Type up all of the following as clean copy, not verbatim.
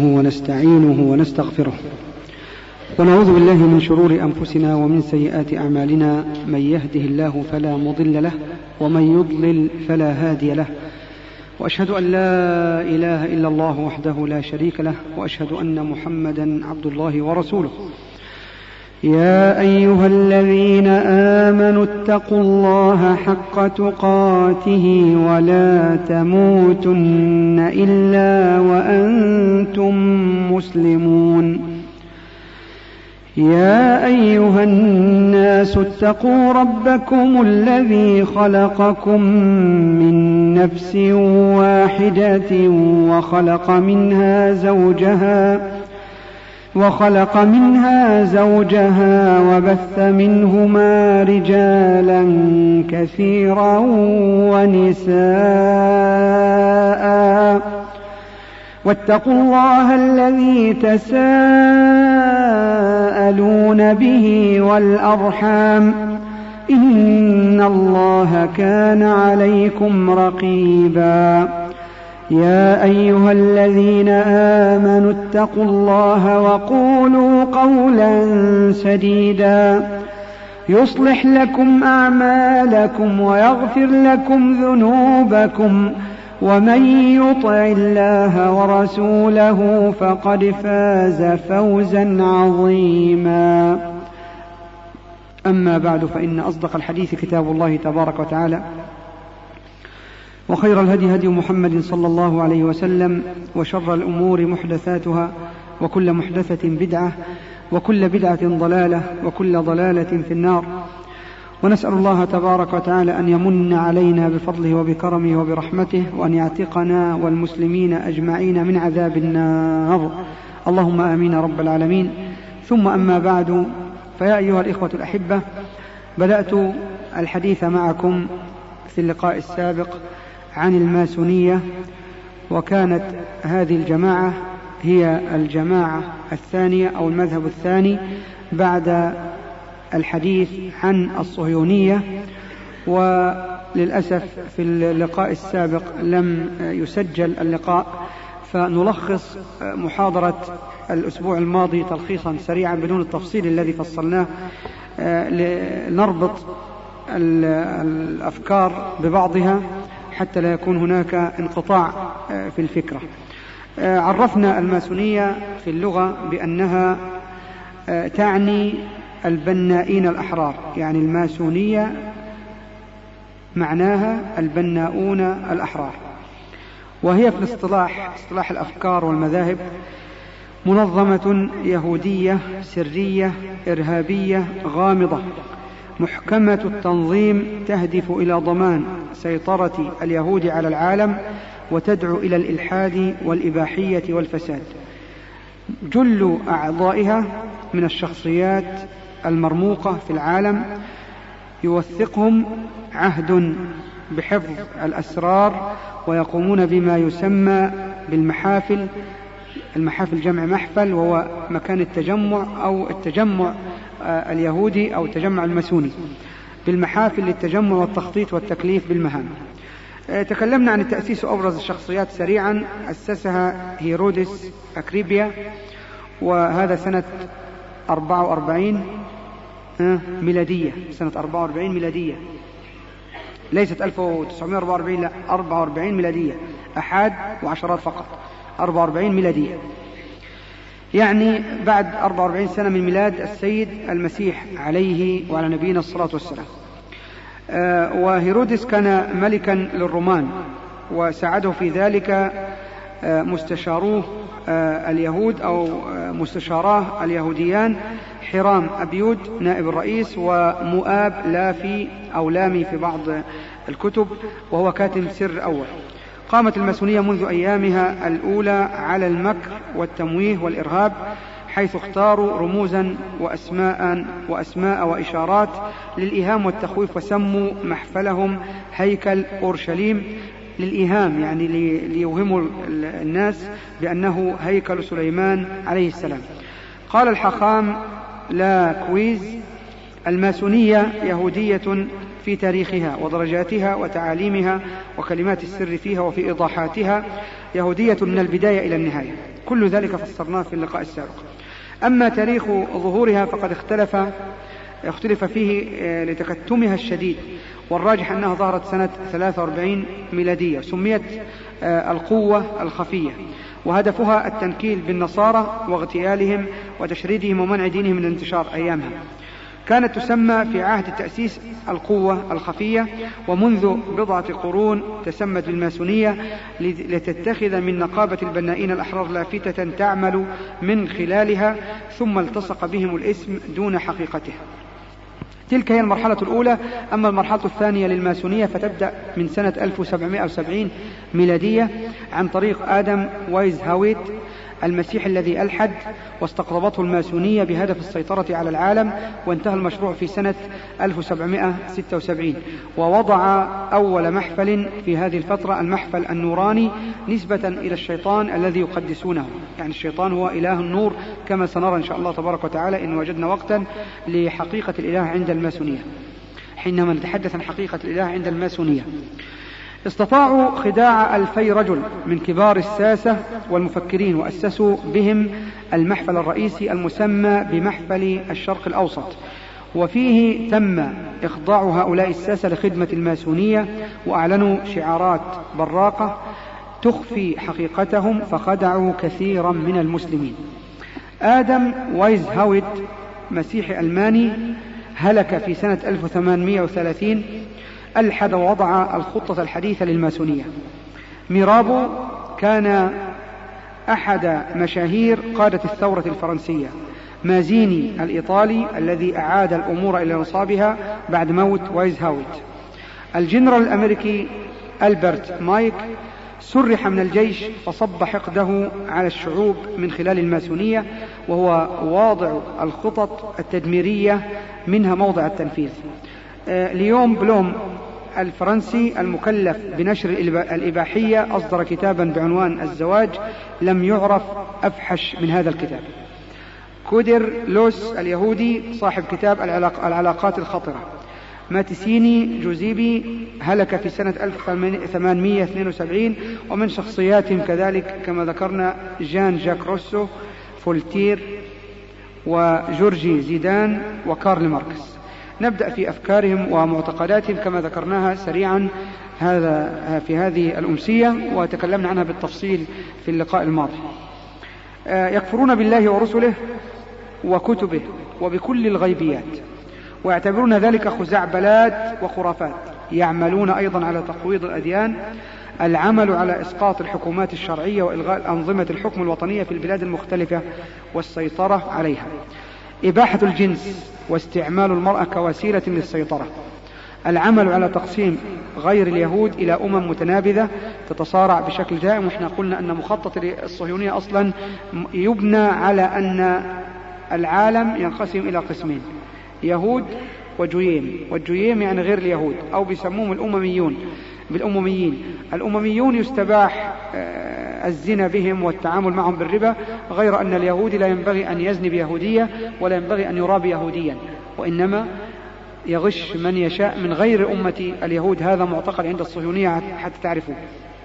ونستعينه ونستغفره، ونعوذ بالله من شرور أنفسنا ومن سيئات أعمالنا، من يهده الله فلا مضل له ومن يضلل فلا هادي له، وأشهد أن لا إله إلا الله وحده لا شريك له، وأشهد أن محمدا عبد الله ورسوله. يا أيها الذين آمنوا اتقوا الله حق تقاته ولا تموتن إلا وأنتم مسلمون. يا أيها الناس اتقوا ربكم الذي خلقكم من نفس واحدة وخلق منها زوجها وبث منهما رجالا كثيرا ونساء، واتقوا الله الذي تساءلون به والأرحام، إن الله كان عليكم رقيبا. يا أيها الذين آمنوا اتقوا الله وقولوا قولا سديدا يصلح لكم أعمالكم ويغفر لكم ذنوبكم، ومن يطع الله ورسوله فقد فاز فوزا عظيما. أما بعد، فإن أصدق الحديث كتاب الله تبارك وتعالى، وخير الهدي هدي محمد صلى الله عليه وسلم، وشر الأمور محدثاتها، وكل محدثة بدعة، وكل بدعة ضلالة، وكل ضلالة في النار. ونسأل الله تبارك وتعالى أن يمن علينا بفضله وبكرمه وبرحمته، وأن يعتقنا والمسلمين أجمعين من عذاب النار، اللهم آمين رب العالمين. ثم أما بعد، فيا أيها الإخوة الأحبة، بدأت الحديث معكم في اللقاء السابق عن الماسونية، وكانت هذه الجماعة هي الجماعة الثانية أو المذهب الثاني بعد الحديث عن الصهيونية. وللأسف في اللقاء السابق لم يسجل اللقاء، فنلخص محاضرة الأسبوع الماضي تلخيصا سريعا بدون التفصيل الذي فصلناه، لنربط الأفكار ببعضها حتى لا يكون هناك انقطاع في الفكرة. عرفنا الماسونية في اللغة بأنها تعني البنائين الأحرار، يعني الماسونية معناها البناؤون الأحرار. وهي في اصطلاح الأفكار والمذاهب منظمة يهودية سرية إرهابية غامضة محكمة التنظيم، تهدف إلى ضمان سيطرة اليهود على العالم، وتدعو إلى الإلحاد والإباحية والفساد. جل أعضائها من الشخصيات المرموقة في العالم، يوثقهم عهد بحفظ الأسرار، ويقومون بما يسمى بالمحافل. المحافل جمع محفل، وهو مكان التجمع أو التجمع اليهودي أو التجمع الماسوني، بالمحافل للتجمع والتخطيط والتكليف بالمهام. تكلمنا عن التأسيس وأبرز الشخصيات سريعا. أسسها هيرودس أكريبيا، وهذا سنة 44 ميلادية، سنة 44 ميلادية، ليست 1944، لا 44 ميلادية، أحاد وعشرات فقط، 44 ميلادية، يعني بعد 44 سنة من ميلاد السيد المسيح عليه وعلى نبينا الصلاة والسلام. وهيرودس كان ملكا للرومان، وساعده في ذلك مستشاروه اليهود أو مستشاراه اليهوديان، حرام أبيود نائب الرئيس، ومؤاب لافي أو لامي في بعض الكتب، وهو كاتب سر أول. قامت الماسونية منذ أيامها الأولى على المكر والتمويه والإرهاب، حيث اختاروا رموزا وأسماء وإشارات للإيهام والتخويف، وسموا محفلهم هيكل أورشليم للإيهام، يعني ليوهموا الناس بأنه هيكل سليمان عليه السلام. قال الحاخام لا كويز: الماسونية يهودية في تاريخها ودرجاتها وتعاليمها وكلمات السر فيها وفي إيضاحاتها، يهودية من البداية إلى النهاية. كل ذلك فسرناه في اللقاء السابق. أما تاريخ ظهورها فقد اختلف فيه لتكتمها الشديد، والراجح أنها ظهرت سنة 43 ميلادية. سميت القوة الخفية، وهدفها التنكيل بالنصارى واغتيالهم وتشريدهم ومنع دينهم من الانتشار أيامها. كانت تسمى في عهد التأسيس القوة الخفية، ومنذ بضعة قرون تسمت بالماسونية لتتخذ من نقابة البنائين الأحرار لافتة تعمل من خلالها، ثم التصق بهم الاسم دون حقيقته. تلك هي المرحلة الأولى. أما المرحلة الثانية للماسونية فتبدأ من سنة 1770 ميلادية عن طريق آدم وايزهاويت المسيح الذي ألحد، واستقطبته الماسونية بهدف السيطرة على العالم، وانتهى المشروع في سنة 1776. ووضع أول محفل في هذه الفترة المحفل النوراني نسبة إلى الشيطان الذي يقدسونه، يعني الشيطان هو إله النور كما سنرى إن شاء الله تبارك وتعالى إن وجدنا وقتا لحقيقة الإله عند الماسونية، حينما نتحدث عن حقيقة الإله عند الماسونية. استطاعوا خداع 2000 رجل من كبار الساسة والمفكرين، وأسسوا بهم المحفل الرئيسي المسمى بمحفل الشرق الأوسط، وفيه تم إخضاع هؤلاء الساسة لخدمة الماسونية، وأعلنوا شعارات براقة تخفي حقيقتهم، فخدعوا كثيرا من المسلمين. آدم وايزهاويت مسيحي ألماني هلك في سنة 1830، ألحد ووضع الخطة الحديثة للماسونية. ميرابو كان أحد مشاهير قادة الثورة الفرنسية. مازيني الإيطالي الذي أعاد الأمور إلى نصابها بعد موت وايزهاويت. الجنرال الأمريكي ألبرت مايك سرح من الجيش فصب حقده على الشعوب من خلال الماسونية، وهو واضع الخطط التدميرية منها موضع التنفيذ. ليوم بلوم الفرنسي المكلف بنشر الإباحية أصدر كتابا بعنوان الزواج، لم يعرف أفحش من هذا الكتاب. كودر لوس اليهودي صاحب كتاب العلاقات الخطرة. ماتسيني جوزيبي هلك في سنة 1872، ومن شخصياتهم كذلك كما ذكرنا جان جاك روسو، فولتير، وجورجي زيدان، وكارل ماركس. نبدأ في أفكارهم ومعتقداتهم كما ذكرناها سريعا في هذه الأمسية، وتكلمنا عنها بالتفصيل في اللقاء الماضي. يكفرون بالله ورسله وكتبه وبكل الغيبيات، ويعتبرون ذلك خزعبلات وخرافات. يعملون أيضا على تقويض الأديان، العمل على إسقاط الحكومات الشرعية وإلغاء أنظمة الحكم الوطنية في البلاد المختلفة والسيطرة عليها. إباحة الجنس واستعمال المرأة كوسيلة للسيطرة. العمل على تقسيم غير اليهود إلى أمم متنابذة تتصارع بشكل دائم، وإحنا قلنا أن مخطط الصهيونية أصلا يبنى على أن العالم ينقسم إلى قسمين، يهود وجييم، والجييم يعني غير اليهود، أو بيسموهم بالأمميين. الأمميون يستباح الزنا بهم والتعامل معهم بالربا، غير أن اليهودي لا ينبغي أن يزني بيهودية ولا ينبغي أن يرى بيهوديا، وإنما يغش من يشاء من غير أمة اليهود. هذا معتقد عند الصهيونية حتى تعرفوا.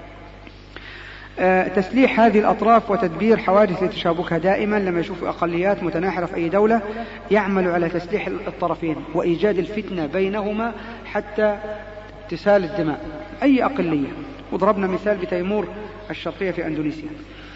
تسليح هذه الأطراف وتدبير حوادث لتشابكها دائما. لما يشوفوا أقليات متناحرة في أي دولة يعمل على تسليح الطرفين وإيجاد الفتنة بينهما حتى تسال الدماء أي أقلية. وضربنا مثال بتيمور الشرقية في أندونيسيا.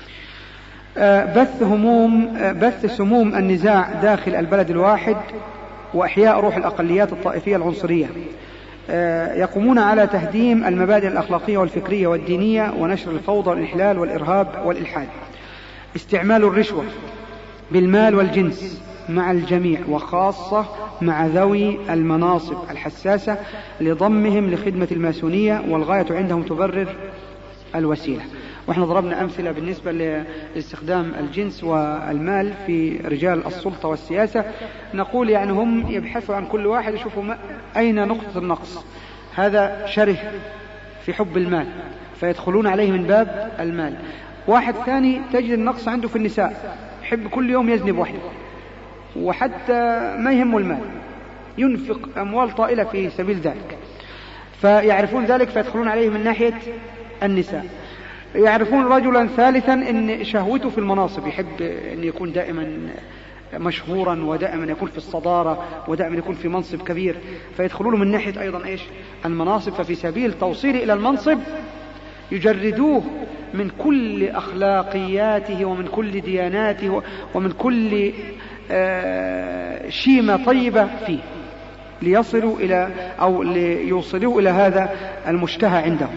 بث سموم النزاع داخل البلد الواحد، وإحياء روح الأقليات الطائفية العنصرية. يقومون على تهديم المبادئ الأخلاقية والفكرية والدينية، ونشر الفوضى والإحلال والإرهاب والإلحاد. استعمال الرشوة بالمال والجنس مع الجميع، وخاصة مع ذوي المناصب الحساسة لضمهم لخدمة الماسونية، والغاية عندهم تبرر الوسيلة. وإحنا ضربنا أمثلة بالنسبة لاستخدام الجنس والمال في رجال السلطة والسياسة. نقول يعني هم يبحثوا عن كل واحد يشوفوا أين نقطة النقص. هذا شره في حب المال فيدخلون عليه من باب المال. واحد ثاني تجد النقص عنده في النساء، يحب كل يوم يذنب واحدة، وحتى ما يهمه المال، ينفق أموال طائلة في سبيل ذلك، فيعرفون ذلك فيدخلون عليه من ناحية النساء. يعرفون رجلا ثالثا إن شهوته في المناصب، يحب أن يكون دائما مشهورا ودائما يكون في الصدارة ودائما يكون في منصب كبير، فيدخلون من ناحية أيضا إيش المناصب. ففي سبيل توصيله إلى المنصب يجردوه من كل أخلاقياته ومن كل دياناته ومن كل شيمة طيبة فيه ليصلوا إلى أو ليوصلوا إلى هذا المشتهى عندهم.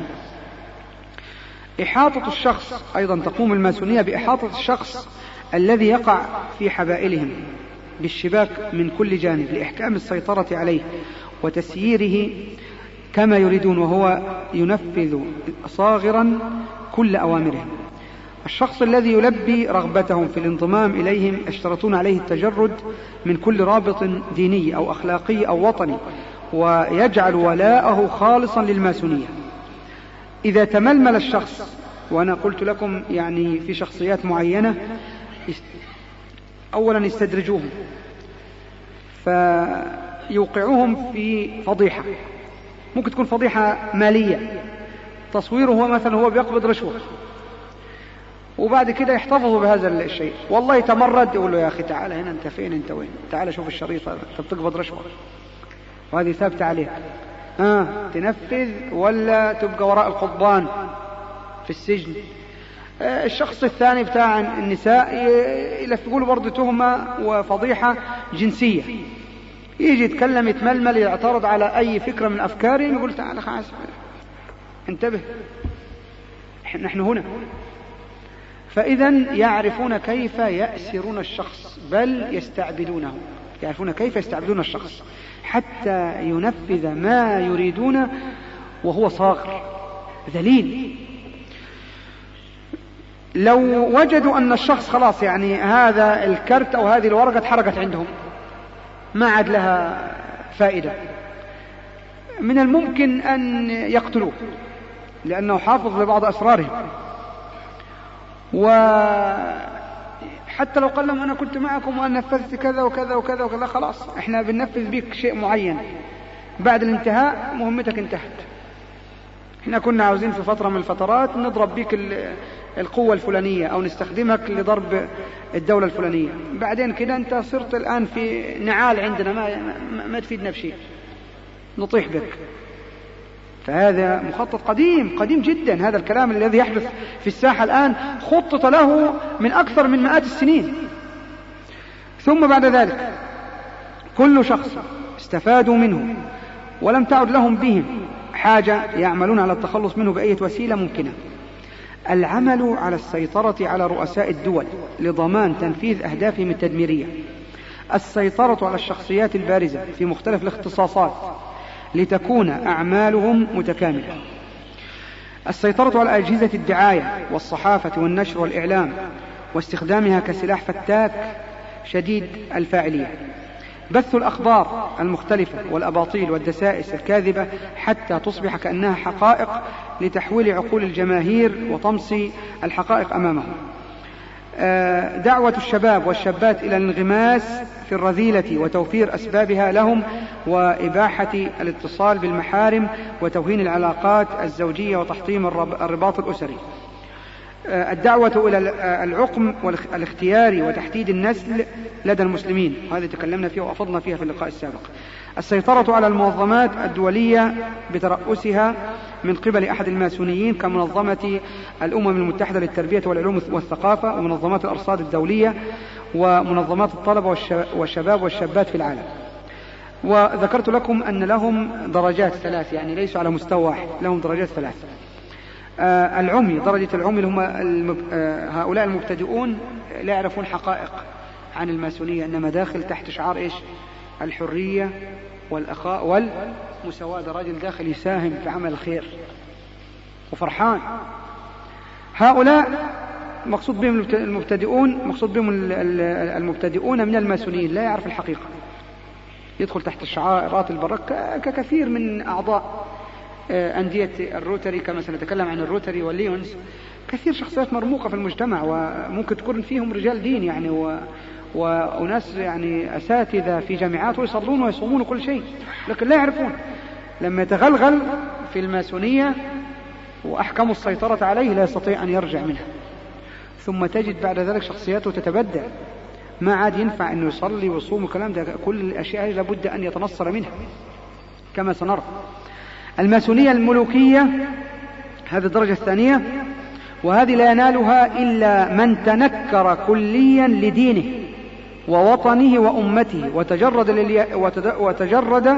إحاطة الشخص أيضا، تقوم الماسونية بإحاطة الشخص الذي يقع في حبائلهم بالشباك من كل جانب لإحكام السيطرة عليه وتسييره كما يريدون، وهو ينفذ صاغرا كل أوامرهم. الشخص الذي يلبي رغبتهم في الانضمام إليهم يشترطون عليه التجرد من كل رابط ديني أو أخلاقي أو وطني، ويجعل ولاءه خالصا للماسونية. إذا تململ الشخص، وأنا قلت لكم يعني في شخصيات معينة، أولا يستدرجوهم فيوقعوهم في فضيحة، ممكن تكون فضيحة مالية، تصويره هو مثلا هو بيقبض رشوة، وبعد كده يحتفظوا بهذا الشيء. والله تمرد، يقول له يا أخي تعال هنا، أنت فين، أنت وين، تعال شوف الشريط هذا، أنت بتقبض رشوة وهذه ثابتة عليك، تنفذ ولا تبقى وراء القضبان في السجن. الشخص الثاني بتاع النساء يلفقوا له برضه تهمة وفضيحة جنسية، يجي يتكلم يتململ يعترض على أي فكرة من أفكارهم، يقول تعال خلاص انتبه نحن هنا. فإذا يعرفون كيف يأسرون الشخص، بل يستعبدونه، يعرفون كيف يستعبدون الشخص حتى ينفذ ما يريدون وهو صاغر ذليل. لو وجدوا أن الشخص خلاص يعني هذا الكرت أو هذه الورقة اتحرقت عندهم ما عاد لها فائدة، من الممكن أن يقتلوه لأنه حافظ لبعض أسرارهم. وحتى لو قال لهم أنا كنت معكم وأنا نفذت كذا وكذا وكذا وكذا، خلاص احنا بننفذ بك شيء معين، بعد الانتهاء مهمتك انتهت. احنا كنا عاوزين في فترة من الفترات نضرب بك القوة الفلانية أو نستخدمك لضرب الدولة الفلانية، بعدين كده أنت صرت الآن في نعال عندنا ما تفيدنا بشيء، نطيح بك. فهذا مخطط قديم جدا. هذا الكلام الذي يحدث في الساحة الآن خطط له من أكثر من مئات السنين. ثم بعد ذلك كل شخص استفادوا منه ولم تعد لهم بهم حاجة يعملون على التخلص منه بأي وسيلة ممكنة. العمل على السيطرة على رؤساء الدول لضمان تنفيذ أهدافهم التدميرية. السيطرة على الشخصيات البارزة في مختلف الاختصاصات لتكون أعمالهم متكاملة. السيطرة على أجهزة الدعاية والصحافة والنشر والإعلام واستخدامها كسلاح فتاك شديد الفاعلية. بث الأخبار المختلفة والأباطيل والدسائس الكاذبة حتى تصبح كأنها حقائق لتحويل عقول الجماهير وطمس الحقائق أمامهم. دعوة الشباب والشابات إلى الانغماس في الرذيلة وتوفير أسبابها لهم وإباحة الاتصال بالمحارم وتوهين العلاقات الزوجية وتحطيم الرباط الأسري. الدعوة إلى العقم والاختيار وتحديد النسل لدى المسلمين، هذه تكلمنا فيها وأفضنا فيها في اللقاء السابق. السيطرة على المنظمات الدولية بترأسها من قبل أحد الماسونيين كمنظمة الأمم المتحدة للتربية والعلوم والثقافة ومنظمات الأرصاد الدولية ومنظمات الطلبة والشباب والشابات في العالم. وذكرت لكم أن لهم درجات ثلاث، يعني ليسوا على مستوى واحد، لهم درجات ثلاث. العمي، درجة العمي اللي هم هؤلاء المبتدئون لا يعرفون حقائق عن الماسونية، إنما داخل تحت شعار إيش؟ الحرية والأخاء والمساواة. ده راجل داخل يساهم في عمل الخير وفرحان. هؤلاء مقصود بهم المبتدئون، مقصود بهم المبتدئون من الماسونيين لا يعرف الحقيقة، يدخل تحت الشعارات البركة ككثير من أعضاء أندية الروتري، كما سنتكلم عن الروتري والليونز. كثير شخصيات مرموقة في المجتمع وممكن تكون فيهم رجال دين يعني وناس يعني أساتذة في جامعات ويصلون ويصومون كل شيء، لكن لا يعرفون. لما يتغلغل في الماسونية وأحكموا السيطرة عليه لا يستطيع أن يرجع منها. ثم تجد بعد ذلك شخصياته تتبدل، ما عاد ينفع أنه يصلي ويصوم وكلام ده، كل الأشياء لابد أن يتنصر منها كما سنرى. الماسونية الملوكية هذه الدرجة الثانية، وهذه لا ينالها إلا من تنكر كليا لدينه ووطنه وأمته وتجرد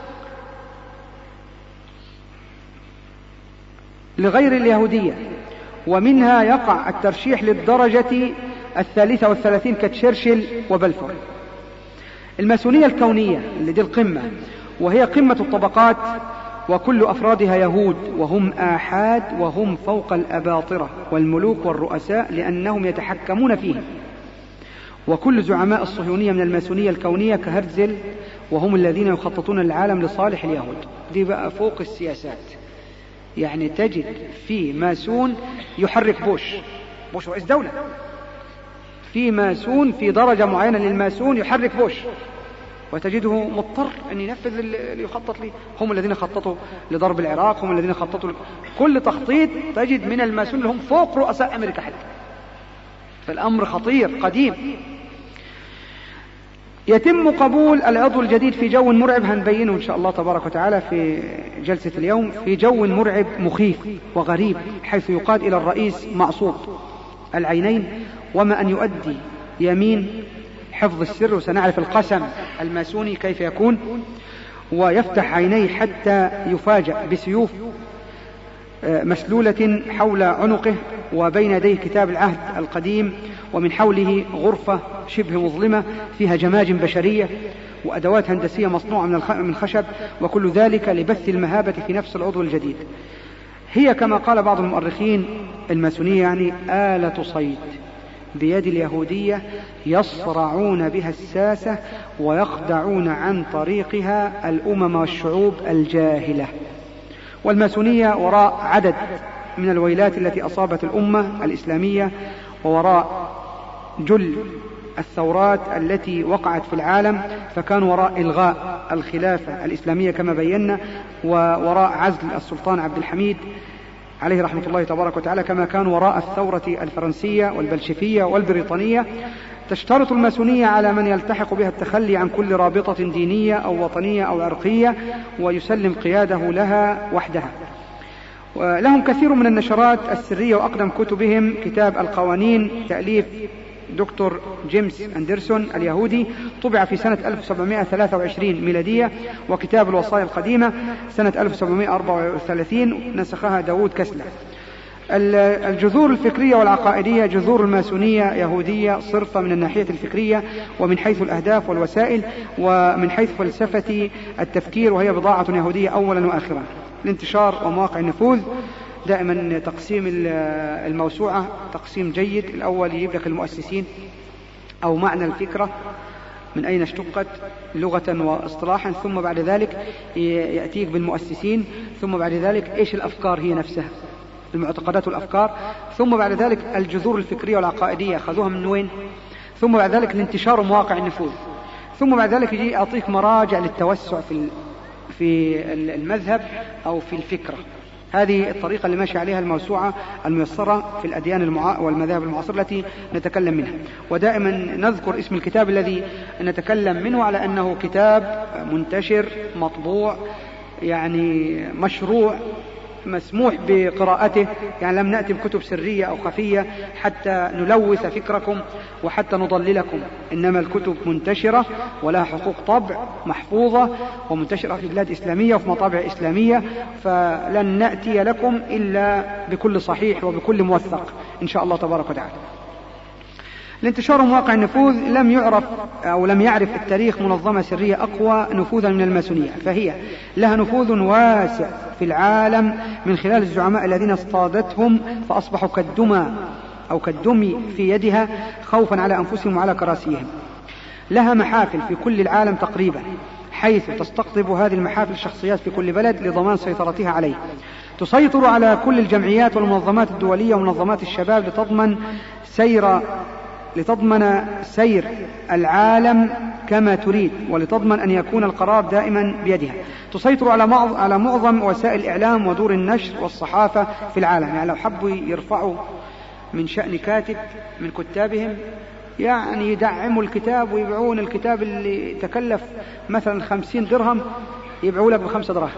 لغير اليهودية. ومنها يقع الترشيح للدرجة 33 كتشرشل وبلفور. الماسونية الكونية اللي دي القمة، وهي قمة الطبقات، وكل أفرادها يهود، وهم آحاد، وهم فوق الأباطرة والملوك والرؤساء لأنهم يتحكمون فيهم. وكل زعماء الصهيونية من الماسونية الكونية كهرتزل، وهم الذين يخططون العالم لصالح اليهود. دي بقى فوق السياسات، يعني تجد في ماسون يحرك بوش رئيس دولة، في ماسون في درجة معينة للماسون يحرك بوش، وتجده مضطر أن ينفذ اللي يخطط ليه. هم الذين خططوا لضرب العراق، هم الذين خططوا كل تخطيط تجد من الماسون اللي هم فوق رؤساء أمريكا حتى. فالأمر خطير قديم. يتم قبول العضو الجديد في جو مرعب، هنبينه إن شاء الله تبارك وتعالى في جلسة اليوم، في جو مرعب مخيف وغريب، حيث يقاد إلى الرئيس معصوب العينين، وما أن يؤدي يمين حفظ السر، وسنعرف القسم الماسوني كيف يكون، ويفتح عينيه حتى يفاجأ بسيوف مسلولة حول عنقه، وبين يديه كتاب العهد القديم، ومن حوله غرفة شبه مظلمة فيها جماجم بشرية وأدوات هندسية مصنوعة من خشب، وكل ذلك لبث المهابة في نفس العضو الجديد. هي كما قال بعض المؤرخين الماسونية يعني آلة صيد بيد اليهودية يصرعون بها الساسة ويخدعون عن طريقها الأمم والشعوب الجاهلة. والماسونية وراء عدد من الويلات التي أصابت الأمة الإسلامية، ووراء جل الثورات التي وقعت في العالم، فكان وراء إلغاء الخلافة الإسلامية كما بينا، ووراء عزل السلطان عبد الحميد عليه رحمة الله تبارك وتعالى، كما كان وراء الثورة الفرنسية والبلشفية والبريطانية. تشترط الماسونية على من يلتحق بها التخلي عن كل رابطة دينية أو وطنية أو عرقية، ويسلم قياده لها وحدها. لهم كثير من النشرات السرية، وأقدم كتبهم كتاب القوانين تأليف دكتور جيمس أندرسون اليهودي، طبع في سنة 1723 ميلادية، وكتاب الوصايا القديمة سنة 1734 نسخها داود كسلة. الجذور الفكرية والعقائدية، جذور الماسونية يهودية صرفة من الناحية الفكرية ومن حيث الأهداف والوسائل ومن حيث فلسفة التفكير، وهي بضاعة يهودية أولا وآخرا. الانتشار ومواقع النفوذ، دائما تقسيم الموسوعة تقسيم جيد. الأول يجيب لك المؤسسين أو معنى الفكرة من أين اشتقت لغة واصطلاحا، ثم بعد ذلك يأتيك بالمؤسسين، ثم بعد ذلك إيش الأفكار هي نفسها، المعتقدات والأفكار، ثم بعد ذلك الجذور الفكرية والعقائدية أخذوها من وين، ثم بعد ذلك الانتشار ومواقع النفوذ، ثم بعد ذلك يجي يعطيك مراجع للتوسع في المذهب أو في الفكرة. هذه الطريقة اللي ماشي عليها الموسوعة الميسرة في الأديان والمذاهب المعاصرة التي نتكلم منها. ودائما نذكر اسم الكتاب الذي نتكلم منه على أنه كتاب منتشر مطبوع، يعني مشروع مسموح بقراءته، يعني لم نأتي بكتب سرية أو خفية حتى نلوث فكركم وحتى نضللكم، إنما الكتب منتشرة ولها حقوق طبع محفوظة ومنتشرة في بلاد إسلامية وفي مطابع إسلامية، فلن نأتي لكم إلا بكل صحيح وبكل موثق إن شاء الله تبارك وتعالى. الانتشار ومواقع النفوذ، لم يعرف أو لم يعرف التاريخ منظمة سرية أقوى نفوذا من الماسونية، فهي لها نفوذ واسع في العالم من خلال الزعماء الذين اصطادتهم فأصبحوا كالدمي في يدها خوفا على أنفسهم وعلى كراسيهم. لها محافل في كل العالم تقريبا، حيث تستقطب هذه المحافل الشخصيات في كل بلد لضمان سيطرتها عليه. تسيطر على كل الجمعيات والمنظمات الدولية ومنظمات الشباب لتضمن سير لتضمن سير العالم كما تريد، ولتضمن أن يكون القرار دائما بيدها. تسيطر على معظم وسائل الإعلام ودور النشر والصحافة في العالم. يعني لو حبوا يرفعوا من شأن كاتب من كتابهم، يعني يدعموا الكتاب ويبيعون الكتاب اللي تكلف مثلا 50 درهم يبيعوا لك ب5 دراهم.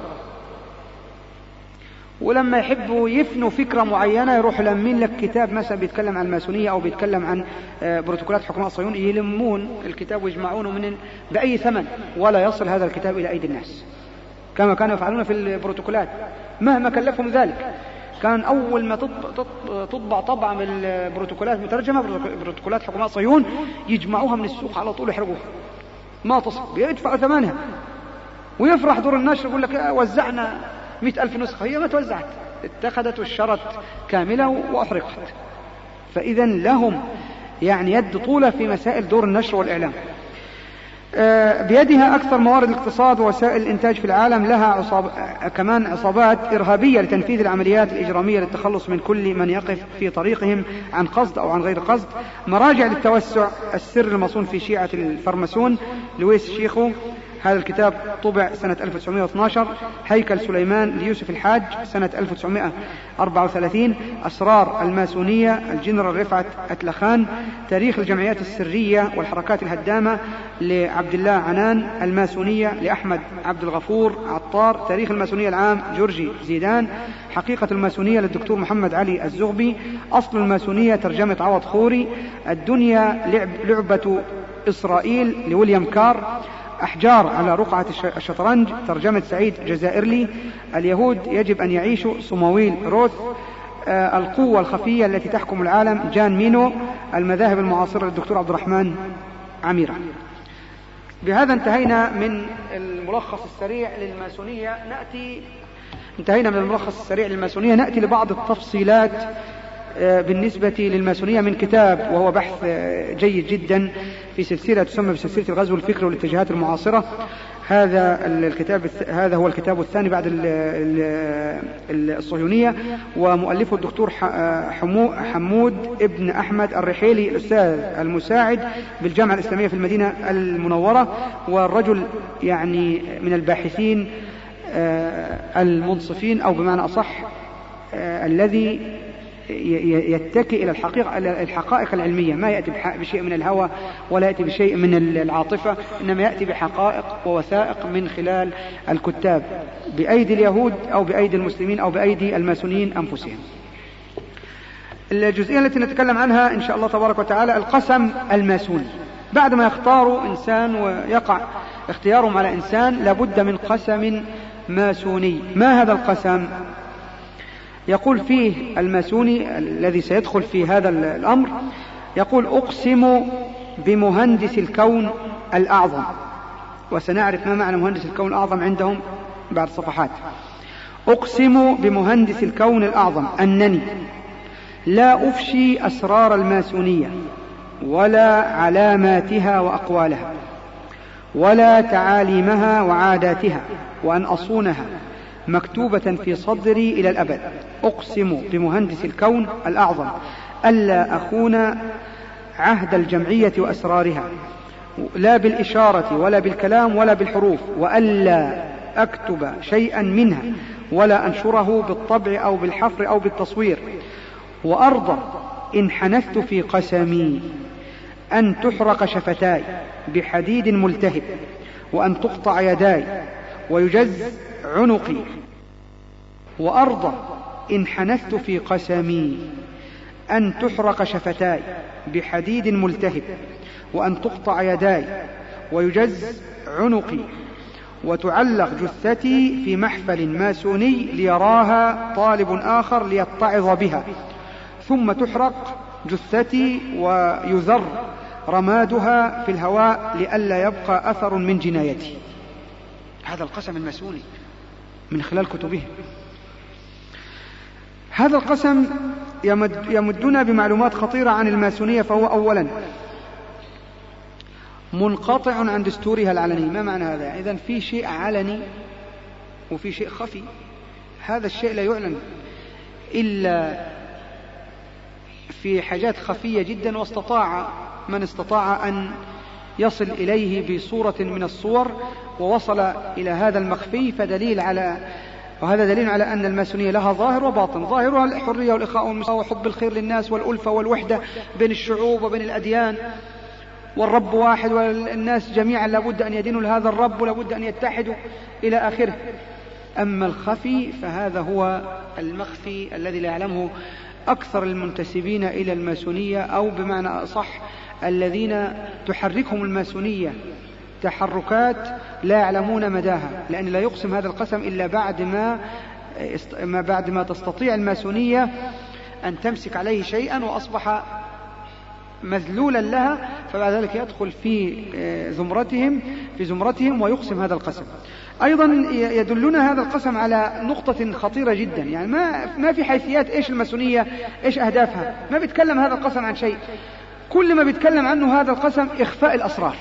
ولما يحبوا يفنوا فكرة معينة يروحوا لمين لك كتاب مثلا بيتكلم عن الماسونية أو بيتكلم عن بروتوكولات حكماء الصهيون، يلمون الكتاب ويجمعونه بأي ثمن، ولا يصل هذا الكتاب إلى أيدي الناس كما كانوا يفعلون في البروتوكولات مهما كلفهم ذلك. كان أول ما تطبع طبعة من البروتوكولات مترجمة بروتوكولات حكماء الصهيون يجمعوها من السوق على طول يحرقوها، ما تصل، يدفعوا ثمنها. ويفرح دور النشر يقول لك وزعنا 100,000 نسخة. هي ما توزعت، اتخذت والشرت كاملة وأحرقت. فإذا لهم يعني يد طولة في مسائل دور النشر والإعلام. بيدها أكثر موارد الاقتصاد ووسائل الإنتاج في العالم. لها كمان عصابات إرهابية لتنفيذ العمليات الإجرامية للتخلص من كل من يقف في طريقهم عن قصد أو عن غير قصد. مراجع للتوسع: السر المصون في شيعة الفرماسون لويس شيخو، هذا الكتاب طبع سنة 1912. هيكل سليمان ليوسف الحاج سنة 1934. أسرار الماسونية الجنرال رفعت أتلخان. تاريخ الجمعيات السرية والحركات الهدامة لعبد الله عنان. الماسونية لأحمد عبد الغفور عطار. تاريخ الماسونية العام جورجي زيدان. حقيقة الماسونية للدكتور محمد علي الزغبي. أصل الماسونية ترجمة عوض خوري. الدنيا لعبة إسرائيل لويليام كار. أحجار على رقعة الشطرنج ترجمة سعيد جزائرلي. اليهود يجب أن يعيشوا سمويل روث. القوة الخفية التي تحكم العالم جان مينو. المذاهب المعاصرة للدكتور عبد الرحمن عميرة. بهذا انتهينا من الملخص السريع للماسونية. نأتي لبعض التفصيلات بالنسبة للماسونية من كتاب، وهو بحث جيد جدا في سلسلة تسمى بسلسلة الغزو الفكري والاتجاهات المعاصرة. هذا هو الكتاب الثاني بعد الصهيونية، ومؤلفه الدكتور حمود ابن أحمد الرحيلي، الأستاذ المساعد بالجامعة الإسلامية في المدينة المنورة، والرجل يعني من الباحثين المنصفين، أو بمعنى أصح الذي يتكئ إلى الحقائق العلمية، ما يأتي بشيء من الهوى ولا يأتي بشيء من العاطفة، إنما يأتي بحقائق ووثائق من خلال الكتاب بأيدي اليهود أو بأيدي المسلمين أو بأيدي الماسونيين أنفسهم. الجزئية التي نتكلم عنها إن شاء الله تبارك وتعالى القسم الماسوني. بعد ما يختاروا إنسان ويقع اختيارهم على إنسان لابد من قسم ماسوني. ما هذا القسم؟ يقول فيه الماسوني الذي سيدخل في هذا الأمر، يقول: أقسم بمهندس الكون الأعظم. وسنعرف ما معنى مهندس الكون الأعظم عندهم بعد صفحات. أقسم بمهندس الكون الأعظم أنني لا أفشي أسرار الماسونية ولا علاماتها وأقوالها ولا تعاليمها وعاداتها، وأن أصونها مكتوبة في صدري إلى الأبد. أقسم بمهندس الكون الأعظم ألا أخون عهد الجمعية وأسرارها، لا بالإشارة ولا بالكلام ولا بالحروف، وألا أكتب شيئا منها ولا أنشره بالطبع أو بالحفر أو بالتصوير. وأرضى إن حنثت في قسمي أن تحرق شفتاي بحديد ملتهب، وأن تقطع يداي ويجز عنقي. وأرضى إن حنثت في قسمي أن تحرق شفتاي بحديد ملتهب، وأن تقطع يداي ويجز عنقي، وتعلق جثتي في محفل ماسوني ليراها طالب آخر ليتعظ بها، ثم تحرق جثتي ويذر رمادها في الهواء لئلا يبقى أثر من جنايتي. هذا القسم الماسوني من خلال كتبه. هذا القسم يمدنا بمعلومات خطيرة عن الماسونية. فهو أولا منقطع عن دستورها العلني. ما معنى هذا؟ إذن في شيء علني وفي شيء خفي. هذا الشيء لا يعلن إلا في حاجات خفية جدا، واستطاع من استطاع أن يصل إليه بصورة من الصور ووصل إلى هذا المخفي، وهذا دليل على أن الماسونية لها ظاهر وباطن. ظاهرها الحرية والإخاء والمساواة وحب الخير للناس والألفة والوحدة بين الشعوب وبين الأديان، والرب واحد والناس جميعا لابد أن يدينوا لهذا الرب ولابد أن يتحدوا إلى آخره. أما الخفي فهذا هو المخفي الذي لا يعلمه أكثر المنتسبين إلى الماسونية، أو بمعنى أصح الذين تحركهم الماسونية تحركات لا يعلمون مداها، لأن لا يقسم هذا القسم إلا بعد ما تستطيع الماسونية أن تمسك عليه شيئا وأصبح مذلولا لها، فبعد ذلك يدخل في زمرتهم ويقسم هذا القسم. أيضا يدلنا هذا القسم على نقطة خطيرة جدا، يعني ما في حيثيات إيش الماسونية، إيش أهدافها، ما بيتكلم هذا القسم عن شيء، كل ما بيتكلم عنه هذا القسم إخفاء الأسرار.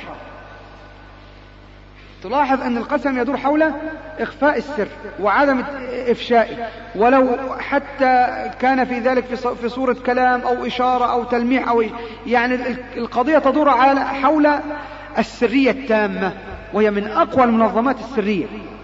تلاحظ أن القسم يدور حول إخفاء السر وعدم إفشائه، ولو حتى كان في ذلك في صورة كلام أو إشارة أو تلميح يعني القضية تدور حول السرية التامة، وهي من أقوى المنظمات السرية.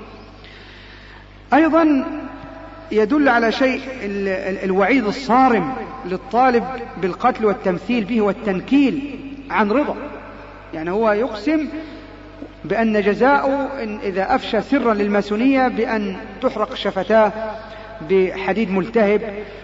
أيضا يدل على شيء الوعيد الصارم للطالب بالقتل والتمثيل به والتنكيل عن رضا، يعني هو يقسم بأن جزاؤه إذا أفشى سرا للماسونية بأن تحرق شفتاه بحديد ملتهب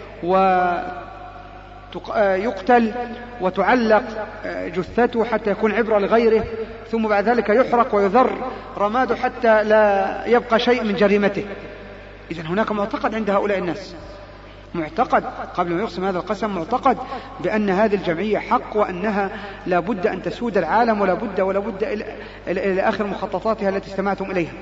ويقتل وتعلق جثته حتى يكون عبرة لغيره، ثم بعد ذلك يحرق ويذر رماده حتى لا يبقى شيء من جريمته. إذن هناك معتقد عند هؤلاء الناس، معتقد قبل ما يقسم هذا القسم، معتقد بأن هذه الجمعية حق وأنها لا بد أن تسود العالم ولا بد إلى آخر مخططاتها التي استمعتم إليها.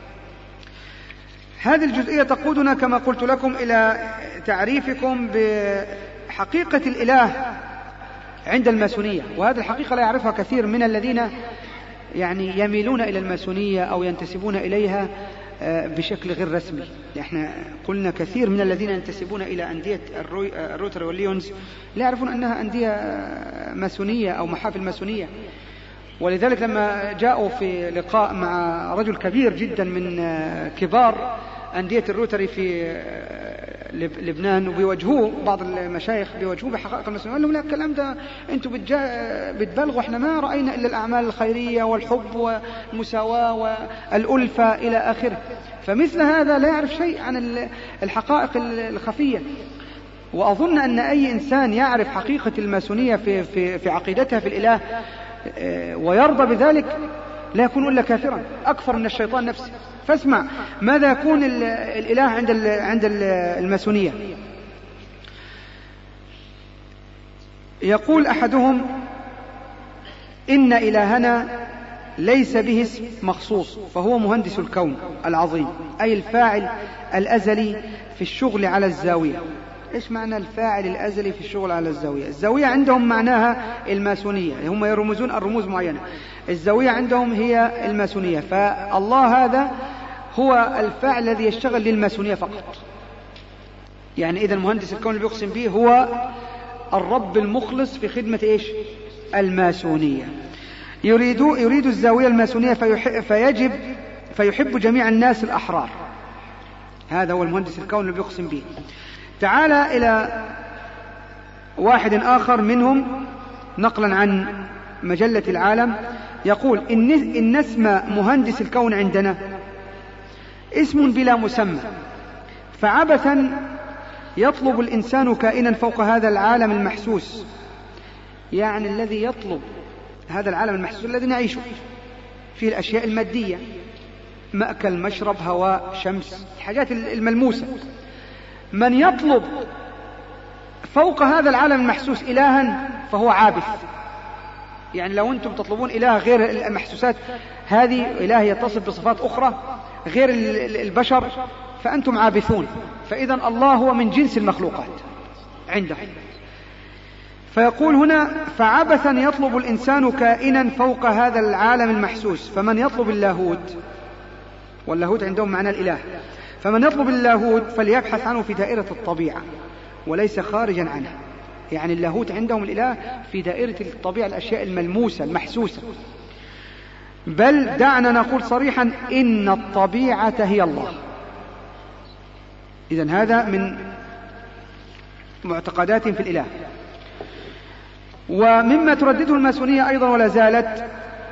هذه الجزئية تقودنا كما قلت لكم إلى تعريفكم بحقيقة الإله عند الماسونية، وهذه الحقيقة لا يعرفها كثير من الذين يعني يميلون إلى الماسونية أو ينتسبون إليها بشكل غير رسمي. احنا قلنا كثير من الذين ينتسبون إلى أندية الروتري والليونز لا يعرفون أنها أندية ماسونية أو محافل ماسونية، ولذلك لما جاءوا في لقاء مع رجل كبير جدا من كبار أندية الروتري في لبنان وبيواجهوه بعض المشايخ بيواجهوه بحقائق الماسونية، قال لهم لا الكلام ده انتم بتبالغوا، احنا ما رأينا إلا الأعمال الخيرية والحب والمساواة والألفة إلى آخره. فمثل هذا لا يعرف شيء عن الحقائق الخفية. وأظن أن أي إنسان يعرف حقيقة الماسونية في عقيدتها في الإله ويرضى بذلك لا يكون إلا كافرا أكثر من الشيطان نفسه. فاسمع ماذا يكون الإله عند الماسونية. يقول أحدهم إن إلهنا ليس به اسم مخصوص فهو مهندس الكون العظيم، أي الفاعل الأزلي في الشغل على الزاوية. إيش معنى الفاعل الأزلي في الشغل على الزاوية؟ الزاوية عندهم معناها الماسونية، هم يرمزون الرموز معينة، الزاوية عندهم هي الماسونية، فالله هذا هو الفاعل الذي يشتغل للماسونية فقط. يعني إذا مهندس الكون اللي بيقسم به هو الرب المخلص في خدمة إيش؟ الماسونية. يريد الزاوية الماسونية فيحب جميع الناس الأحرار، هذا هو المهندس الكون اللي بيقسم به. تعال إلى واحد آخر منهم نقلا عن مجلة العالم، يقول إن اسم مهندس الكون عندنا اسم بلا مسمى، فعبثا يطلب الإنسان كائنا فوق هذا العالم المحسوس، يعني الذي يطلب هذا العالم المحسوس الذي نعيشه فيه الأشياء المادية، مأكل مشرب هواء شمس، الحاجات الملموسة. من يطلب فوق هذا العالم المحسوس إلها فهو عابث. يعني لو أنتم تطلبون إله غير المحسوسات هذه، إله يتصف بصفات أخرى غير البشر، فأنتم عابثون. فإذا الله هو من جنس المخلوقات عنده. فيقول هنا فعبثا يطلب الإنسان كائنا فوق هذا العالم المحسوس، فمن يطلب اللاهوت، واللاهوت عندهم معنى الإله، فمن يطلب اللاهوت فليبحث عنه في دائرة الطبيعة وليس خارجا عنها. يعني اللاهوت عندهم الإله في دائرة الطبيعة، الأشياء الملموسة المحسوسة. بل دعنا نقول صريحا إن الطبيعة هي الله. إذن هذا من معتقدات في الإله. ومما تردده الماسونية أيضا ولا زالت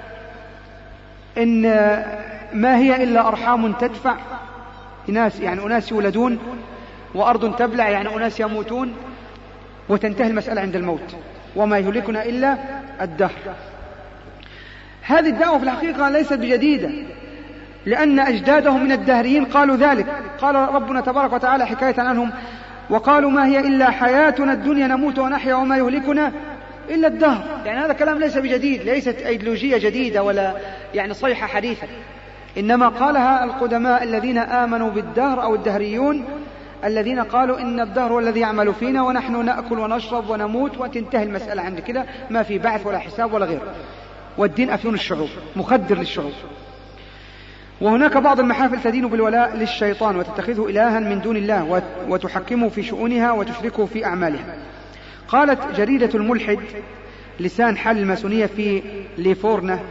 إن ما هي إلا أرحام تدفع، يعني أناس يولدون وأرض تبلع، يعني أناس يموتون وتنتهي المسألة عند الموت، وما يهلكنا إلا الدهر. هذه الدعوة في الحقيقة ليست بجديدة، لأن أجدادهم من الدهريين قالوا ذلك. قال ربنا تبارك وتعالى حكاية عنهم: وقالوا ما هي إلا حياتنا الدنيا نموت ونحيا وما يهلكنا إلا الدهر. يعني هذا كلام ليس بجديد، ليست أيديولوجية جديدة ولا يعني صيحة حديثة، إنما قالها القدماء الذين آمنوا بالدهر أو الدهريون، الذين قالوا إن الدهر هو الذي يعمل فينا ونحن نأكل ونشرب ونموت وتنتهي المسألة عند كده، ما في بعث ولا حساب ولا غيره، والدين أفيون الشعوب، مخدر للشعوب. وهناك بعض المحافل تدين بالولاء للشيطان وتتخذه إلها من دون الله وتحكمه في شؤونها وتشركه في أعمالها. قالت جريدة الملحد لسان حال الماسونية في ليفورنا: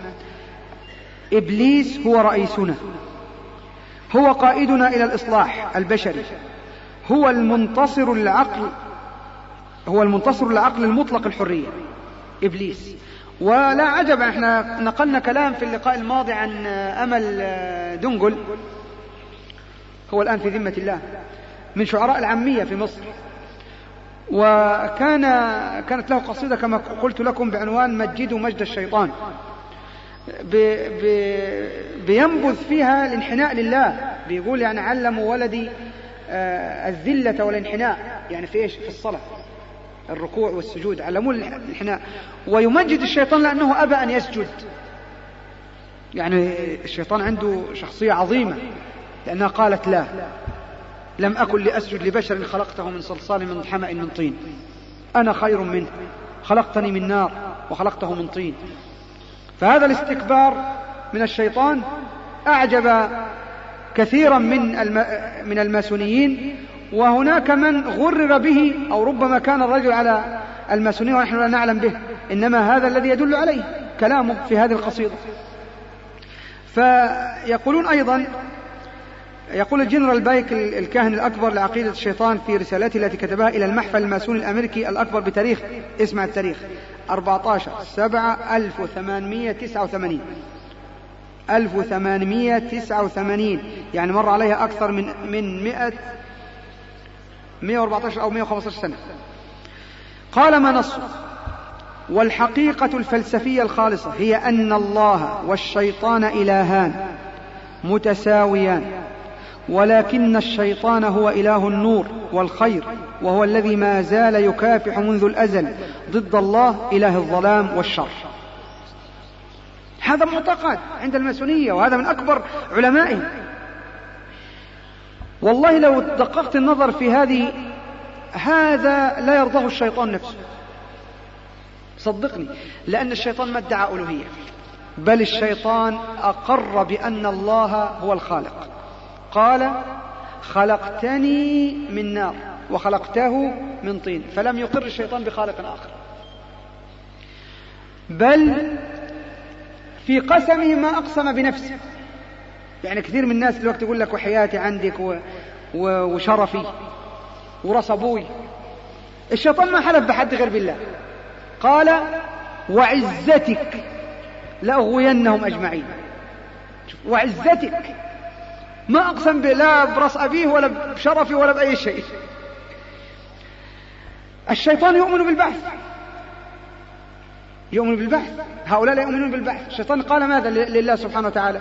إبليس هو رئيسنا، هو قائدنا إلى الإصلاح البشري، هو المنتصر للعقل المطلق الحرية، إبليس. ولا عجب، احنا نقلنا كلام في اللقاء الماضي عن أمل دنقل، هو الآن في ذمة الله، من شعراء العامية في مصر، كانت له قصيدة كما قلت لكم بعنوان مجدوا مجد الشيطان، بينبذ فيها الانحناء لله. بيقول يعني علموا ولدي الذلة والانحناء، يعني في إيش؟ في الصلاة، الركوع والسجود، علموا الانحناء. ويمجد الشيطان لأنه أبى أن يسجد. يعني الشيطان عنده شخصية عظيمة، لأنها قالت: لا، لم أكن لأسجد لبشر خلقته من صلصال من حمأ من طين، أنا خير منه، خلقتني من نار وخلقته من طين. فهذا الاستكبار من الشيطان أعجب كثيرا من الماسونيين، وهناك من غرر به، أو ربما كان الرجل على الماسونية ونحن لا نعلم به، إنما هذا الذي يدل عليه كلامه في هذه القصيدة. فيقولون أيضا، يقول الجنرال بايك الكاهن الأكبر لعقيدة الشيطان في رسالته التي كتبها إلى المحفل الماسوني الأمريكي الأكبر بتاريخ، اسمع التاريخ، 14/7/1889، 1889، يعني مر عليها أكثر من 114 أو 115 سنة. قال ما نص: والحقيقة الفلسفية الخالصة هي أن الله والشيطان إلهان متساويان، ولكن الشيطان هو إله النور والخير، وهو الذي ما زال يكافح منذ الأزل ضد الله إله الظلام والشر. هذا معتقد عند الماسونية، وهذا من أكبر علمائهم. والله لو دققت النظر في هذا لا يرضاه الشيطان نفسه، صدقني، لأن الشيطان ما ادعى ألوهية، بل الشيطان أقر بأن الله هو الخالق. قال: خلقتني من نار وخلقته من طين، فلم يقر الشيطان بخالق آخر، بل في قسمه ما أقسم بنفسه. يعني كثير من الناس الوقت يقول لك: وحياتي عندك وشرفي ورأس أبوي. الشيطان ما حلف بحد غير بالله، قال: وعزتك لأغوينهم أجمعين. وعزتك، ما أقسم لا برأس أبيه ولا بشرفي ولا بأي شيء. الشيطان يؤمن بالبعث، يؤمن بالبعث، هؤلاء لا يؤمنون بالبعث. الشيطان قال ماذا لله سبحانه وتعالى؟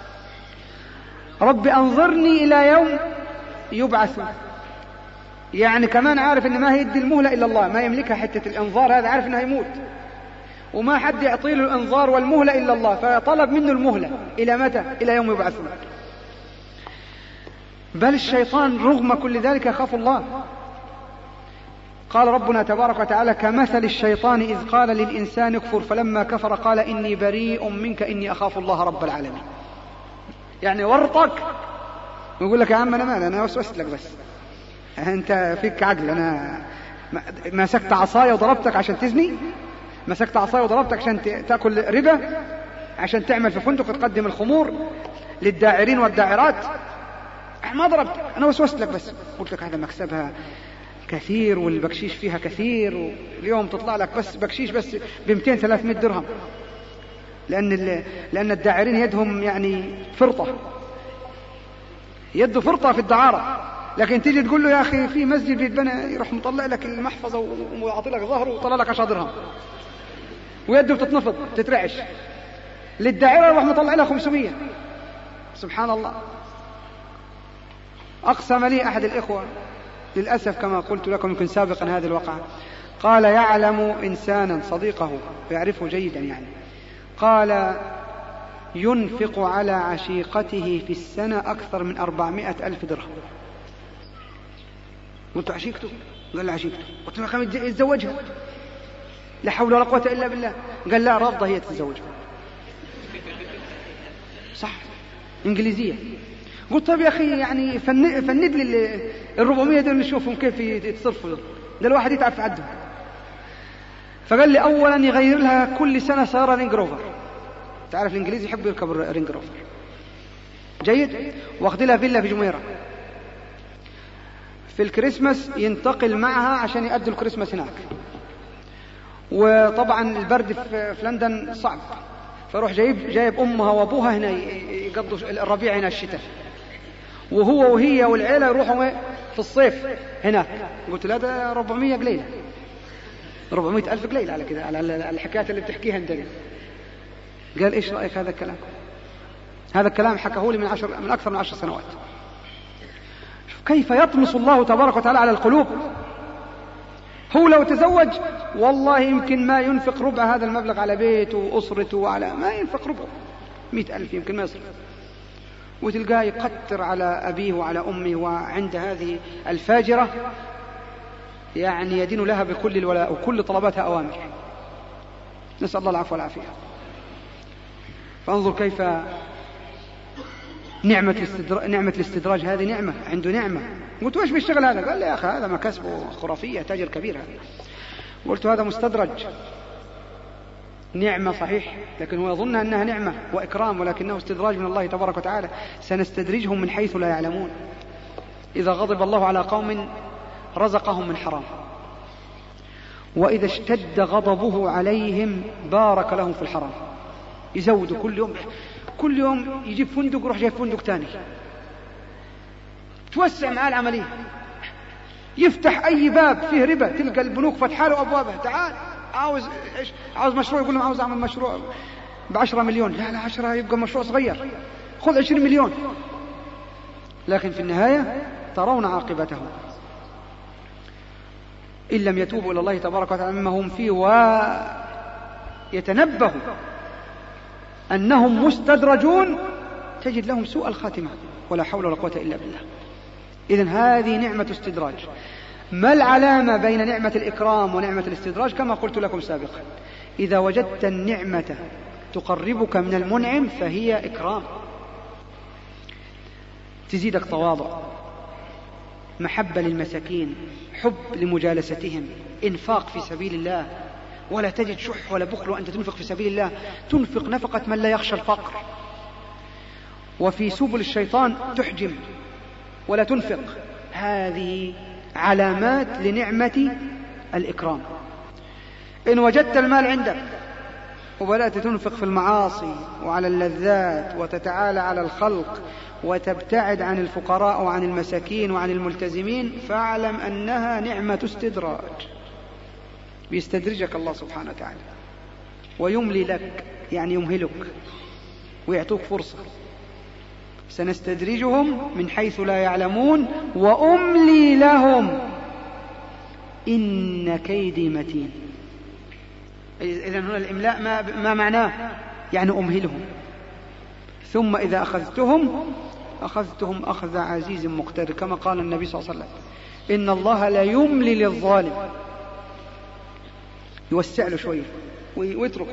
رب أنظرني إلى يوم يبعثون. يعني كمان عارف إن ما يدي المهلة إلا الله، ما يملكها حتة الإنظار، هذا عارف إنه يموت، وما حد يعطي له الإنظار والمهلة إلا الله، فطلب منه المهلة إلى متى؟ إلى يوم يبعثون. بل الشيطان رغم كل ذلك يخاف الله. قال ربنا تبارك وتعالى: كمثل الشيطان إذ قال للإنسان اكفر فلما كفر قال إني بريء منك إني أخاف الله رب العالمين. يعني ورطك ويقول لك: يا عم أنا وسوست لك، بس أنت فيك عقل، أنا مسكت عصاية وضربتك عشان تزني؟ مسكت عصاية وضربتك عشان تأكل ربا؟ عشان تعمل في فندق وتقدم الخمور للداعرين والداعرات؟ ما ضربتك، أنا وسوست لك بس، قلت لك هذا مكسبها كثير والبكشيش فيها كثير، واليوم تطلع لك بس بكشيش بس ب200-300 درهم، لأن الداعرين يدهم يعني فرطة، يده فرطة في الدعارة. لكن تيجي تقول له يا أخي في مسجد بيتبنى، يروح مطلع لك المحفظة ويعطي لك ظهره وطلع لك 10 درهم ويده بتتنفض تترعش. للداعرة يروح مطلع لها 500. سبحان الله. أقسم لي أحد الإخوة للأسف كما قلت لكم يمكن سابقا هذه الوقعة، قال يعلم إنسانا صديقه يعرفه جيدا يعني، قال ينفق على عشيقته في السنة أكثر من 400,000 درهم. قلت عشيقته؟ قال لا عشيقته. قلت له خم يتزوجها؟ لا حول ولا قوة إلا بالله. قال لا رافضة هي تتزوجها. صح إنجليزية. قلت طيب يا أخي يعني فند لي 400 دول نشوفهم كيف يتصرفوا، ده الواحد يتعب في عدهم. فقال لي أولا يغير لها كل سنة سيارة رينج روفر، تعرف الإنجليزي يحب يركب رينج روفر، جيد، واخذ لها فيلا في جميرة، في الكريسماس ينتقل معها عشان يأدوا الكريسماس هناك، وطبعا البرد في لندن صعب، فروح جايب أمها وأبوها هنا يقضوا الربيع هنا الشتاء، وهو وهي والعيلة يروحوا في الصيف هناك. قلت لا ده 400 قليلة، 400,000 قليلة على كده، على الحكايات اللي بتحكيها انت دي. قال ايش رأيك هذا الكلام؟ هذا الكلام حكاه لي من أكثر من 10 سنوات. كيف يطمس الله تبارك وتعالى على القلوب. هو لو تزوج والله يمكن ما ينفق ربع هذا المبلغ على بيته وأسرته، وعلى ما ينفق ربع، 100,000 يمكن ما يصرف، وتلقاه يقتر على أبيه وعلى أمه، وعند هذه الفاجرة يعني يدين لها بكل الولاء وكل طلباتها أوامر. نسأل الله العفو والعافية. فانظر كيف نعمة الاستدراج، هذه نعمة عنده نعمة. قلت وإيش بيشتغل هذا؟ قال لي يا أخي هذا مكاسبه خرافية، تاجر كبير هذا. قلت هذا مستدرج، نعمة صحيح لكن هو يظن أنها نعمة وإكرام، ولكنه استدراج من الله تبارك وتعالى. سنستدرجهم من حيث لا يعلمون. إذا غضب الله على قوم رزقهم من حرام، وإذا اشتد غضبه عليهم بارك لهم في الحرام. يزودوا كل يوم يجيب فندق يروح جايب فندق تاني، توسع معاه العملية، يفتح أي باب فيه ربا تلقى البنوك فتحة له أبوابها. تعال عاوز مشروع، يقول لهم عاوز أعمل مشروع ب10 مليون. لا 10 يبقى مشروع صغير، خذ 20 مليون. لكن في النهاية ترون عاقبته إن لم يتوبوا إلى الله تبارك وتعالى مما هم فيه ويتنبهوا أنهم مستدرجون، تجد لهم سوء الخاتمة ولا حول ولا قوة إلا بالله. إذن هذه نعمة استدراج. ما العلامة بين نعمة الإكرام ونعمة الاستدراج؟ كما قلت لكم سابقا، إذا وجدت النعمة تقربك من المنعم فهي إكرام، تزيدك تواضع، محبة للمساكين، حب لمجالستهم، إنفاق في سبيل الله، ولا تجد شح ولا بخل وأنت تنفق في سبيل الله، تنفق نفقة من لا يخشى الفقر. وفي سبل الشيطان تحجم ولا تنفق. هذه علامات لنعمة الإكرام. إن وجدت المال عندك وبدأت تنفق في المعاصي وعلى اللذات وتتعالى على الخلق وتبتعد عن الفقراء وعن المساكين وعن الملتزمين، فاعلم أنها نعمة استدراج، بيستدرجك الله سبحانه وتعالى ويملي لك، يعني يمهلك ويعطوك فرصة. سنستدرجهم من حيث لا يعلمون وأملي لهم إن كيدي متين. إذن هنا الإملاء ما معناه؟ يعني أمهلهم، ثم إذا أخذتهم أخذ عزيز مقتدر، كما قال النبي صلى الله عليه وسلم إن الله لا يملي للظالم، يوسع له شوية ويتركه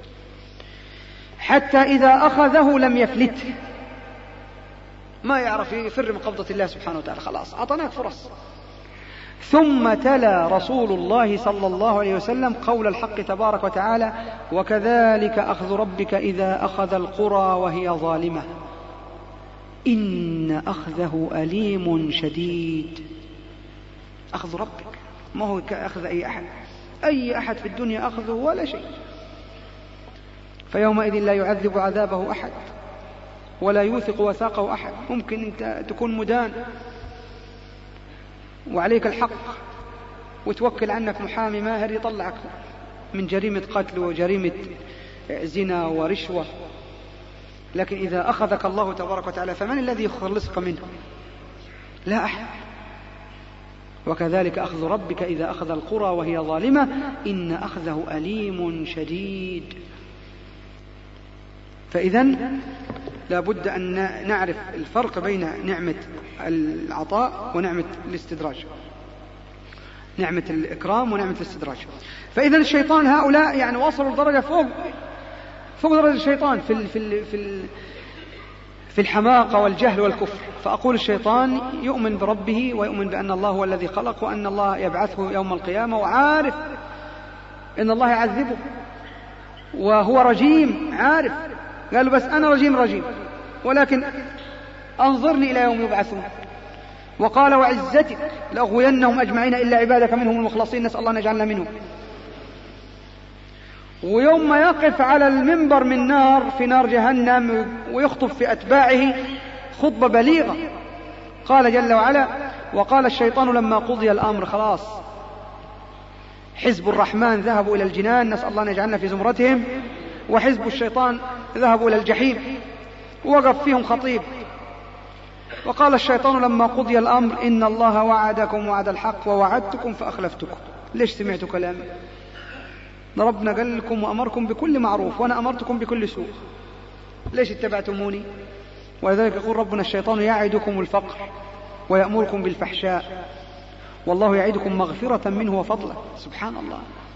حتى إذا أخذه لم يفلته، ما يعرف يفر من قبضة الله سبحانه وتعالى. خلاص أعطناك فرص، ثم تلا رسول الله صلى الله عليه وسلم قول الحق تبارك وتعالى: وكذلك أخذ ربك إذا أخذ القرى وهي ظالمة إن أخذه أليم شديد. أخذ ربك ما هو كأخذ أي أحد في الدنيا أخذه ولا شيء. فيومئذ لا يعذب عذابه أحد ولا يوثق وثاقه أحد. ممكن أنت تكون مدان وعليك الحق وتوكل عنك محامي ماهر يطلعك من جريمة قتل وجريمة زنا ورشوة، لكن إذا أخذك الله تبارك وتعالى فمن الذي يخلصك منه؟ لا أحد. وكذلك أخذ ربك إذا أخذ القرى وهي ظالمة إن أخذه أليم شديد. فإذن لا بد أن نعرف الفرق بين نعمة العطاء ونعمة الاستدراج، نعمة الإكرام ونعمة الاستدراج. فإذا الشيطان هؤلاء يعني وصلوا لدرجة فوق درجة الشيطان في الحماقة والجهل والكفر. فأقول الشيطان يؤمن بربه ويؤمن بأن الله هو الذي خلق وأن الله يبعثه يوم القيامة، وعارف أن الله يعذبه، وهو رجيم عارف. قالوا بس أنا رجيم ولكن أنظرني إلى يوم يبعثون. وقال: وعزتك لأغوينهم أجمعين إلا عبادك منهم المخلصين، نسأل الله أن يجعلنا منهم. ويوم ما يقف على المنبر من نار في نار جهنم ويخطب في أتباعه خطبة بليغة، قال جل وعلا: وقال الشيطان لما قضي الأمر، خلاص حزب الرحمن ذهبوا إلى الجنان، نسأل الله أن يجعلنا في زمرتهم، وحزب الشيطان ذهبوا إلى الجحيم. وقف فيهم خطيب وقال الشيطان لما قضي الأمر إن الله وعدكم وعد الحق ووعدتكم فأخلفتكم. ليش سمعتوا كلامي؟ ربنا قال لكم وأمركم بكل معروف وأنا أمرتكم بكل سوء، ليش اتبعتموني؟ ولذلك يقول ربنا: الشيطان يعدكم الفقر ويأمركم بالفحشاء والله يعدكم مغفرة منه وفضله. سبحان الله.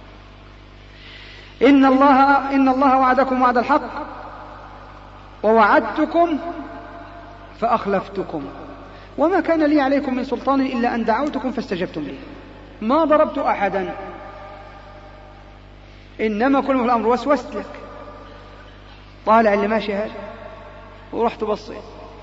إن الله وعدكم وعد الحق ووعدتكم فأخلفتكم وما كان لي عليكم من سلطان إلا أن دعوتكم فاستجبتم لي ما ضربت أحدا إنما كل في الأمر وسوست لك. طالع اللي ماشي هذا ورحت بصيت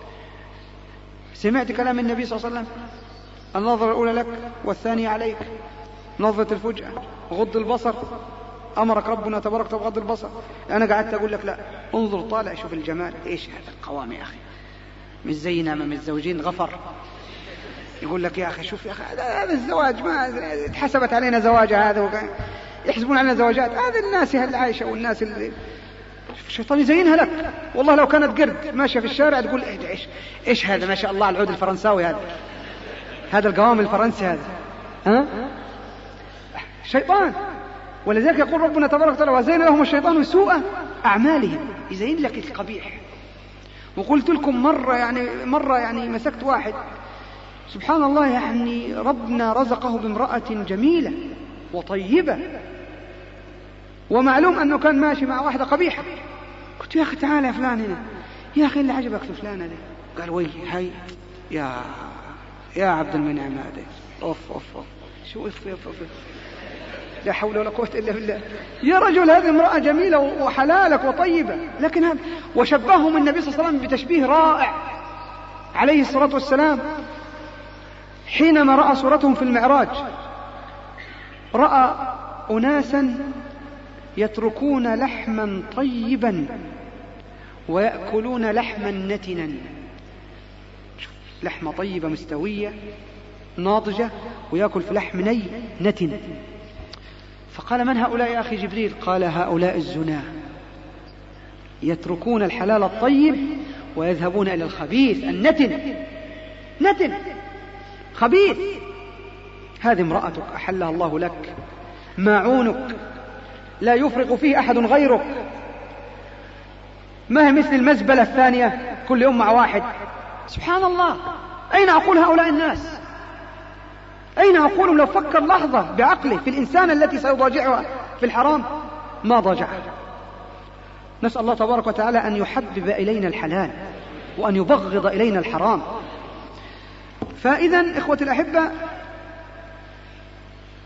سمعت كلام النبي صلى الله عليه وسلم: النظرة الأولى لك والثانية عليك، نظرة الفجأة، غض البصر، أمرك ربنا تبارك وتعالى بغض البصر. أنا قعدت أقول لك لا انظر طالع شوف الجمال، إيش هذا القوام يا أخي، مش زينا ما متزوجين غفر. يقول لك يا أخي شوف يا أخي هذا الزواج ما اتحسبت علينا زواجة، هذا يحسبون علينا زواجات، هذا الناس اللي عايشة والناس اللي الشيطان يزينها لك. والله لو كانت قرد ماشية في الشارع تقول إيش هذا ما شاء الله العود الفرنساوي هذا القوام الفرنسي هذا، ها شيطان. ولذلك يقول ربنا تبارك وتعالى: وزين لهم الشيطان سوء أعمالهم، يزين لك القبيح. وقلت لكم مرة يعني مسكت واحد سبحان الله يعني ربنا رزقه بامرأة جميلة وطيبة، ومعلوم أنه كان ماشي مع واحدة قبيحة. قلت: يا أخي تعال يا فلان هنا، يا أخي اللي عجبك في فلانة دي؟ قال: وي هاي يا عبد المنعم هذا أوف شو أوف لا حول ولا قوة إلا بالله. يا رجل هذه امرأة جميلة وحلالك وطيبة، لكن هذا وشبههم النبي صلى الله عليه وسلم بتشبيه رائع عليه الصلاة والسلام حينما رأى صورتهم في المعراج. رأى أناسا يتركون لحما طيبا ويأكلون لحما نتنا، لحمة طيبة مستوية ناضجة ويأكل في لحم نتن. فقال: من هؤلاء يا أخي جبريل؟ قال: هؤلاء الزنا، يتركون الحلال الطيب ويذهبون إلى الخبيث نتن خبيث. هذه امرأتك أحلها الله لك، ماعونك لا يفرق فيه أحد غيرك، ما هي مثل المزبلة الثانية كل يوم مع واحد. سبحان الله. أين عقول هؤلاء الناس؟ أين عقولهم؟ لو فكر لحظة بعقله في الإنسان التي سيضاجعها في الحرام ما ضاجعها. نسأل الله تبارك وتعالى أن يحبب إلينا الحلال وأن يبغض إلينا الحرام. فإذا إخوة الأحبة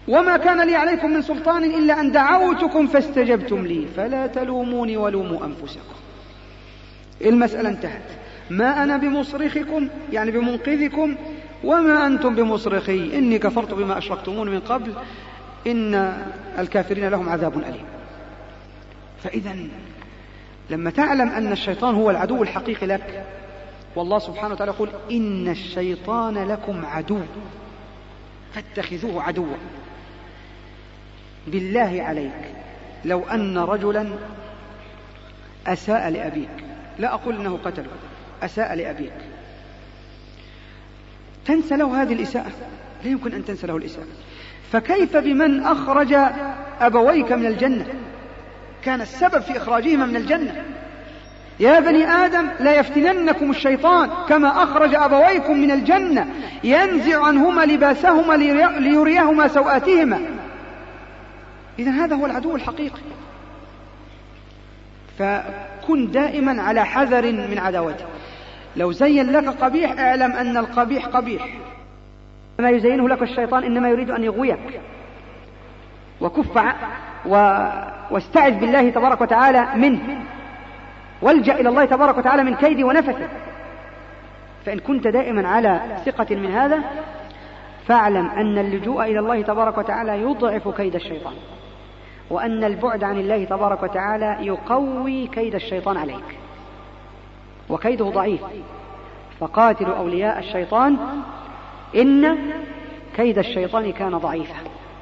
وما كان لي عليكم من سلطان إلا أن دعوتكم فاستجبتم لي فلا تلوموني ولوموا أنفسكم. المسألة انتهت. ما أنا بمصرخكم يعني بمنقذكم وما أنتم بمصرخي إني كفرت بما أشركتمون من قبل إن الكافرين لهم عذاب أليم. فإذا لما تعلم أن الشيطان هو العدو الحقيقي لك، والله سبحانه وتعالى يقول إن الشيطان لكم عدو فاتخذوه عدوا. بالله عليك لو أن رجلا أساء لأبيك، لا أقول أنه قتله، أساء لأبيك، تنسى له هذه الإساءة؟ لا يمكن أن تنسى له الإساءة. فكيف بمن أخرج أبويك من الجنة، كان السبب في إخراجهما من الجنة؟ يا بني آدم لا يفتننكم الشيطان كما أخرج أبويكم من الجنة ينزع عنهما لباسهما ليريهما سوآتهما. إذن هذا هو العدو الحقيقي. فكن دائما على حذر من عداوته. لو زين لك قبيح اعلم أن القبيح قبيح. ما يزينه لك الشيطان إنما يريد أن يغويك. وكف واستعذ بالله تبارك وتعالى منه، والجأ إلى الله تبارك وتعالى من كيد ونفثه. فإن كنت دائما على ثقة من هذا فاعلم أن اللجوء إلى الله تبارك وتعالى يضعف كيد الشيطان، وأن البعد عن الله تبارك وتعالى يقوي كيد الشيطان عليك، وكيده ضعيف. فقاتلوا أولياء الشيطان إن كيد الشيطان كان ضعيفا.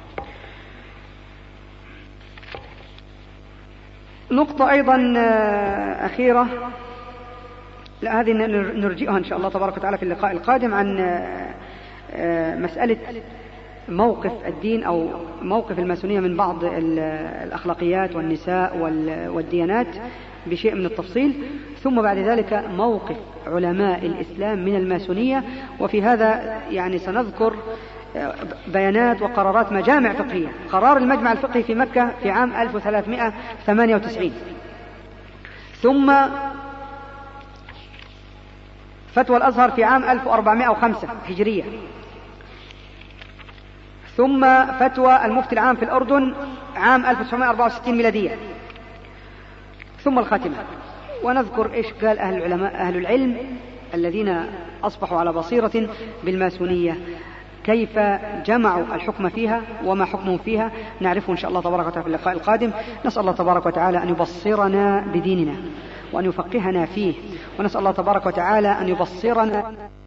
نقطة أيضا أخيرة، لا هذه نرجئها إن شاء الله تبارك وتعالى في اللقاء القادم، عن مسألة موقف الدين أو موقف الماسونية من بعض الأخلاقيات والنساء والديانات بشيء من التفصيل، ثم بعد ذلك موقف علماء الإسلام من الماسونية. وفي هذا يعني سنذكر بيانات وقرارات مجامع فقهية. قرار المجمع الفقهي في مكة في عام 1398، ثم فتوى الأزهر في عام 1405 هجرية، ثم فتوى المفتي العام في الأردن عام 1964 ميلادية، ثم الخاتمة. ونذكر إيش قال أهل العلم الذين أصبحوا على بصيرة بالماسونية، كيف جمعوا الحكم فيها وما حكمهم فيها، نعرفه إن شاء الله تبارك وتعالى في اللقاء القادم. نسأل الله تبارك وتعالى أن يبصرنا بديننا وأن يفقهنا فيه، ونسأل الله تبارك وتعالى أن يبصرنا